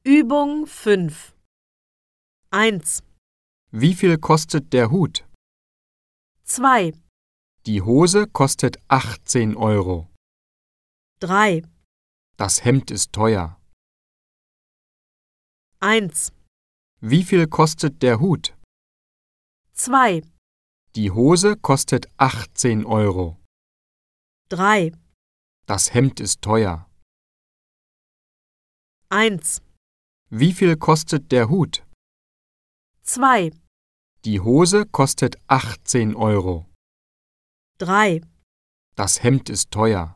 Übung 5. 1, Wie viel kostet der Hut? 2, Die Hose kostet 18 Euro. 3, Das Hemd ist teuer. 1, Wie viel kostet der Hut? 2, Die Hose kostet 18 Euro. 3, Das Hemd ist teuer. 1, Wie viel kostet der Hut? 2, Die Hose kostet 18 Euro. 3, Das Hemd ist teuer.